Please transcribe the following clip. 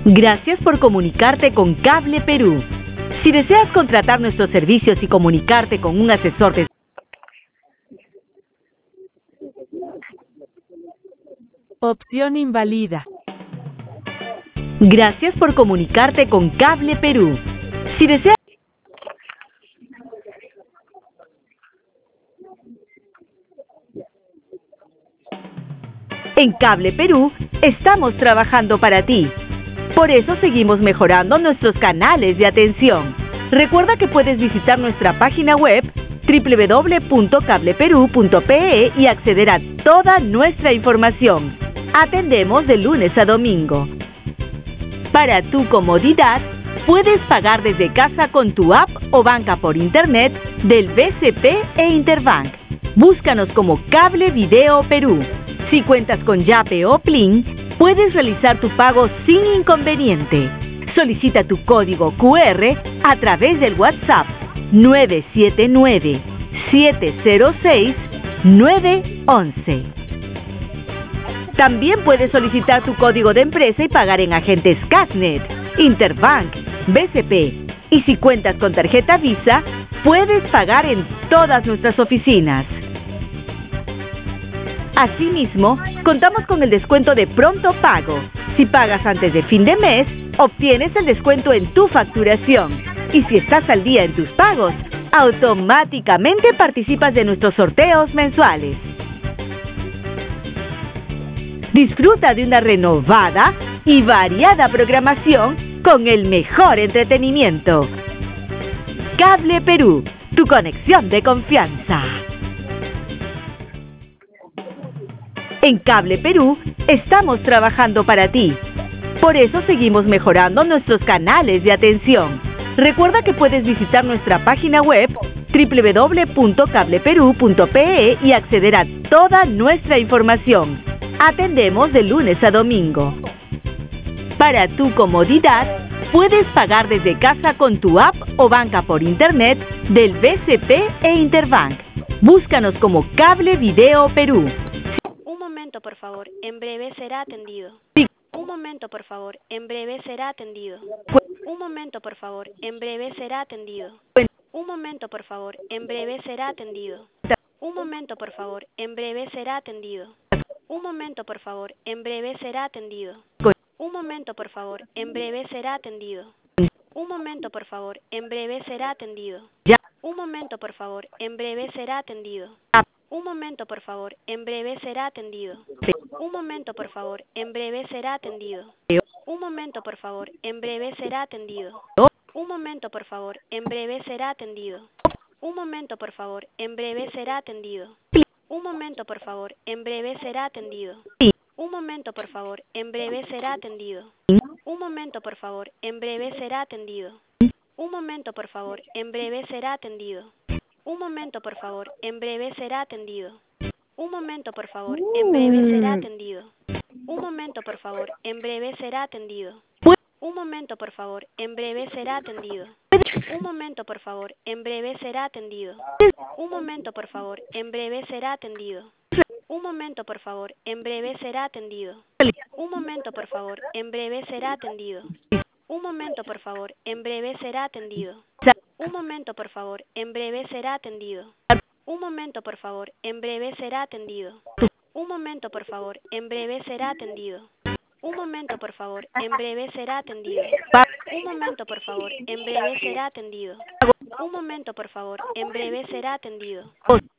Gracias por comunicarte con Cable Perú. Si deseas contratar nuestros servicios y comunicarte con un asesor de... Opción invalida. Gracias por comunicarte con Cable Perú. Si deseas... En Cable Perú estamos trabajando para ti. Por eso seguimos mejorando nuestros canales de atención. Recuerda que puedes visitar nuestra página web www.cableperú.pe y acceder a toda nuestra información. Atendemos de lunes a domingo. Para tu comodidad, puedes pagar desde casa con tu app o banca por internet del BCP e Interbank. Búscanos como Cable Video Perú. Si cuentas con Yape o Plin, puedes realizar tu pago sin inconveniente. Solicita tu código QR a través del WhatsApp 979-706-911. También puedes solicitar tu código de empresa y pagar en agentes Casnet, Interbank, BCP. Y si cuentas con tarjeta Visa, puedes pagar en todas nuestras oficinas. Asimismo, contamos con el descuento de pronto pago. Si pagas antes de fin de mes, obtienes el descuento en tu facturación. Y si estás al día en tus pagos, automáticamente participas de nuestros sorteos mensuales. Disfruta de una renovada y variada programación con el mejor entretenimiento. Cable Perú, tu conexión de confianza. En Cable Perú estamos trabajando para ti. Por eso seguimos mejorando nuestros canales de atención. Recuerda que puedes visitar nuestra página web www.cableperú.pe y acceder a toda nuestra información. Atendemos de lunes a domingo. Para tu comodidad, puedes pagar desde casa con tu app o banca por internet del BCP e Interbank. Búscanos como Cable Video Perú. Un momento, por favor. En breve será atendido. Un momento, por favor. En breve será atendido. Un momento, por favor. En breve será atendido. Un momento, por favor. En breve será atendido. Un momento, por favor. En breve será atendido. Un momento, por favor. En breve será atendido. Un momento, por favor. En breve será atendido. Un momento, por favor. En breve será atendido. Un momento, por favor. En breve será atendido. Un momento, por favor. En breve será atendido. Un momento, por favor. En breve será atendido. Un momento, por favor. En breve será atendido. Un momento, por favor. En breve será atendido. Un momento, por favor. En breve será atendido. Un momento, por favor. En breve será atendido. Un momento, por favor. En breve será atendido. Un momento, por favor. En breve será atendido. Un momento, por favor. En breve será atendido. Un momento, por favor. En breve será atendido. Un momento, por favor. En breve será atendido. Un momento, por favor. En breve será atendido. Un momento, por favor. En breve será atendido. Un momento, por favor. En breve será atendido. Un momento, por favor. En breve será atendido. Un momento, por favor. En breve será atendido. Un momento, por favor. En breve será atendido. Un momento, por favor. En breve será atendido. Un momento, por favor. En breve será atendido. Un momento, por favor. En breve será atendido. Un momento, por favor. En breve será atendido. Un momento, por favor. En breve será atendido. Un momento, por favor. En breve será atendido. Un momento, por favor. En breve será atendido.